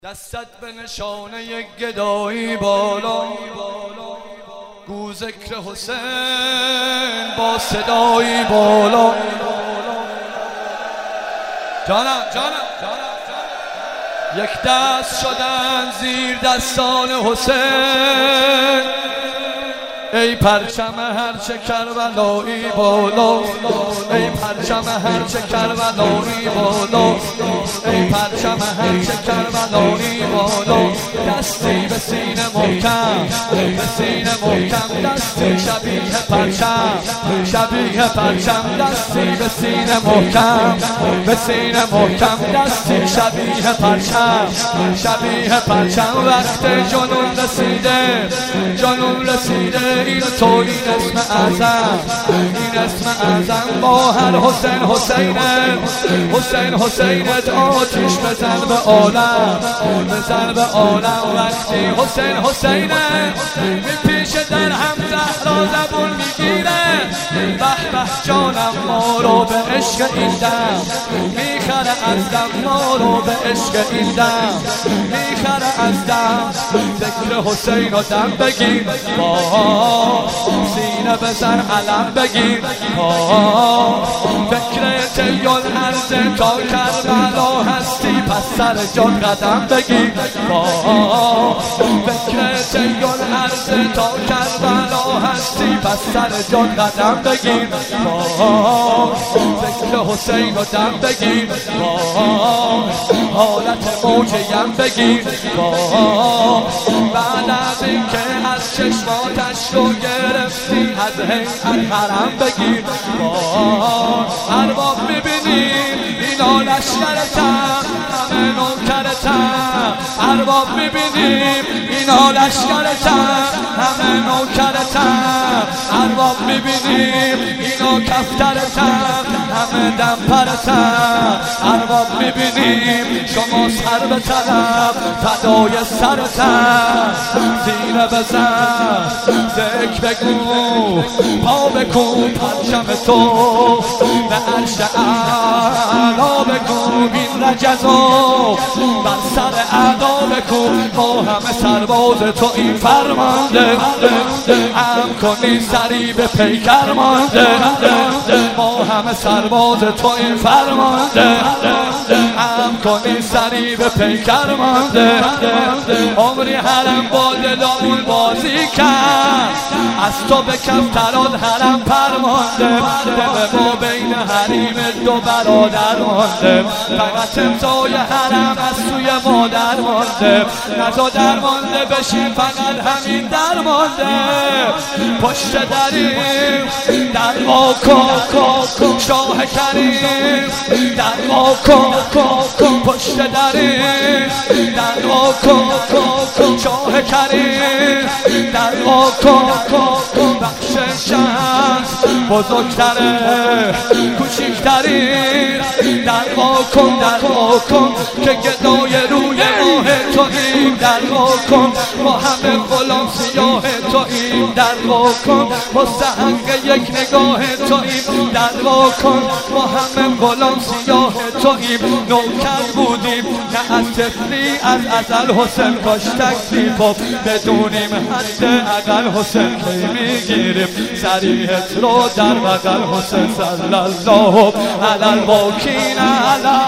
دستت به نشانه یک گدایی بالا، گو ذکر حسین با صدایی بالا. جانم یک دست شدن زیر دستان حسین، ای پرچم هرچه کربلایی بالا، ای پرچم هرچه کربلایی بالا، ای پرچم هرچه کربلایی بالا. دستی به سینه محکم، به سینه محکم، دستی شبیه پرچم، شبیه پرچم، دستی به سینه محکم، به سینه محکم، دستی شبیه پرچم، شبیه پرچم. وقت جنون رسیده، جنون رسیده، این تو این اسم اعظم، این اسم اعظم. با هر حسین حسینه، حسین حسینت آتیش بزن به عالم، بزن به عالم. وقتی حسین حسینه میپیشه در هم زهرا زبون میگیره، به به جانم ما رو به عشق این دم میخره از دم، ما رو به عشق این دم میخره از دم. ذکر حسین و دم بگیر، سینه بزن علم بگیر، فکر طی الارض تا کربلا هستی، پس سر جان قدم بگیر. فکر طی الارض تا کربلا هستی، پس سر جان قدم بگیر. ذکر حسین و دم بگیر، حالت موج یم بگیر. بعد از اینکه از چشماتش رو گرفتی، از هیئت حرم بگیر. ارباب میبینیم اینا لشکرتم، همه نوکرتم. ارباب میبینیم اینا لشکرتم، همه نوکرتم. ارباب میبینیم اینا کفترتم، همه دمپرتم. ارباب میبینیم شما سر به طلب، فدای سرتم. سینه بزن ذکر بگو، پا بکن پرچم تو به عرش اعلا بگو. این رجزو بر سر اعدا بکن، ما همه سرباز تو این فرمانده. ام کنی سری به پیکر مانده، ما همه سرباز تو این فرمانده. ام کنی سری به پیکر مانده. عمری حرم با دلامون بازی کرد، از تو به کفتران حرم پرمانده. دل ما بین حریم دو برادر مانده، فقط امضای حرم از سوی مادر مانده. نزا درمانده بشیم، فقط همین درمانده. پشت دریم در واکن شاه کریم، در واکن پشت دریم در واکن شاه کریم، در واکن بخش شمس بزرگتره کوچیکترین. در واکن که گدای روی ماه توییم، در واکن ما همه غلام سیاه توییم. در واکن مستحق یک نگاه توییم، در واکن ما همه غلام سیاه توییم. نوکر بودیم نه از طفلی، از ازل حسین کاش تکلیف بدونیم حد اقل. حسین کی میگیریم سریحت رو در بغل. حسین صلی الله علی الواکین علی